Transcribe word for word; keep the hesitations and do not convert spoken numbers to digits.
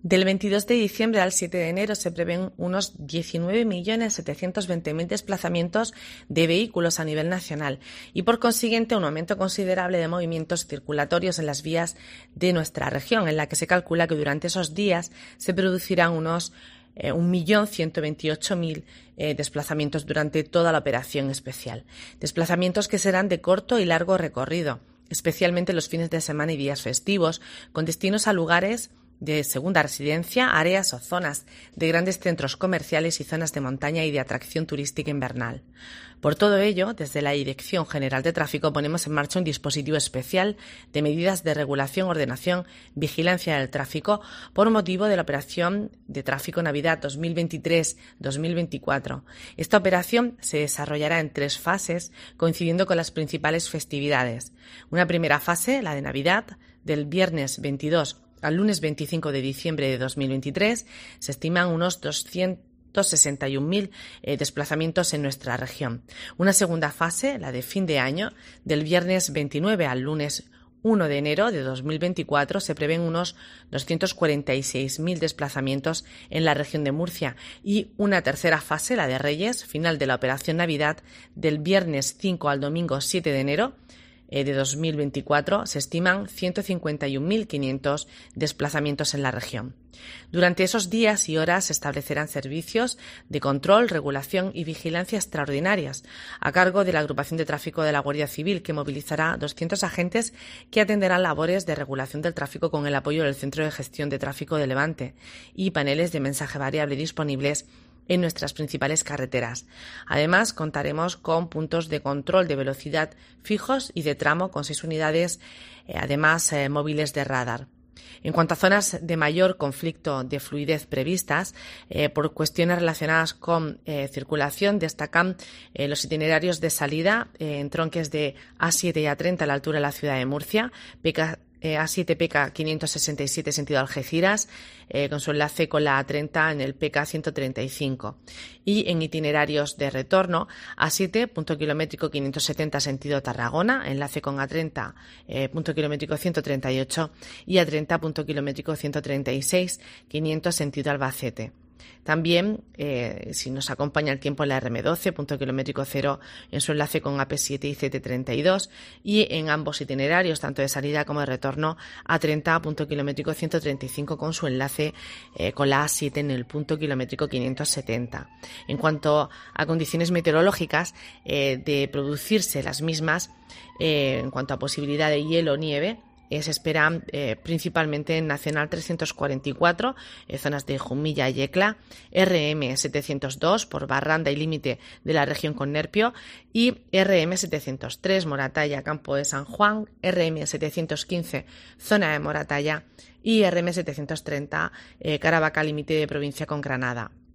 Del veintidós de diciembre al siete de enero se prevén unos diecinueve millones setecientos veinte mil desplazamientos de vehículos a nivel nacional y, por consiguiente, un aumento considerable de movimientos circulatorios en las vías de nuestra región, en la que se calcula que durante esos días se producirán unos eh, un millón ciento veintiocho mil eh, desplazamientos durante toda la operación especial. Desplazamientos que serán de corto y largo recorrido, especialmente los fines de semana y días festivos, con destinos a lugares de segunda residencia, áreas o zonas de grandes centros comerciales y zonas de montaña y de atracción turística invernal. Por todo ello, desde la Dirección General de Tráfico ponemos en marcha un dispositivo especial de medidas de regulación, ordenación, vigilancia del tráfico por motivo de la Operación de Tráfico Navidad dos mil veintitrés dos mil veinticuatro. Esta operación se desarrollará en tres fases, coincidiendo con las principales festividades. Una primera fase, la de Navidad, del viernes veintidós al lunes veinticinco de diciembre de dos mil veintitrés, se estiman unos doscientos sesenta y un mil eh, desplazamientos en nuestra región. Una segunda fase, la de fin de año, del viernes veintinueve al lunes uno de enero de dos mil veinticuatro, se prevén unos doscientos cuarenta y seis mil desplazamientos en la región de Murcia, y una tercera fase, la de Reyes, final de la operación Navidad, del viernes cinco al domingo siete de enero de dos mil veinticuatro, se estiman ciento cincuenta y un mil quinientos desplazamientos en la región. Durante esos días y horas se establecerán servicios de control, regulación y vigilancia extraordinarias a cargo de la Agrupación de Tráfico de la Guardia Civil, que movilizará doscientos agentes que atenderán labores de regulación del tráfico con el apoyo del Centro de Gestión de Tráfico de Levante y paneles de mensaje variable disponibles en nuestras principales carreteras. Además, contaremos con puntos de control de velocidad fijos y de tramo con seis unidades, eh, además eh, móviles de radar. En cuanto a zonas de mayor conflicto de fluidez previstas, eh, por cuestiones relacionadas con eh, circulación, destacan eh, los itinerarios de salida eh, en tronques de A siete y A treinta a la altura de la ciudad de Murcia, P K A siete P K quinientos sesenta y siete sentido Algeciras, eh, con su enlace con la A treinta en el P K ciento treinta y cinco. Y en itinerarios de retorno, A siete, punto kilométrico quinientos setenta sentido Tarragona, enlace con A treinta, eh, punto kilométrico ciento treinta y ocho, y A treinta, punto kilométrico ciento treinta y seis, quinientos sentido Albacete. También, eh, si nos acompaña el tiempo, en la R M doce, punto kilométrico cero, en su enlace con A P siete y C T treinta y dos, y en ambos itinerarios, tanto de salida como de retorno, A treinta, punto kilométrico ciento treinta y cinco, con su enlace eh, con la A siete en el punto kilométrico quinientos setenta. En cuanto a condiciones meteorológicas, eh, de producirse las mismas, eh, en cuanto a posibilidad de hielo o nieve, Eh, se espera eh, principalmente en Nacional trescientos cuarenta y cuatro, eh, zonas de Jumilla y Ecla, R M setecientos dos por Barranda y límite de la región con Nerpio, y R M setecientos tres, Moratalla, Campo de San Juan, R M setecientos quince, zona de Moratalla, y R M setecientos treinta, eh, Caravaca, límite de provincia con Granada.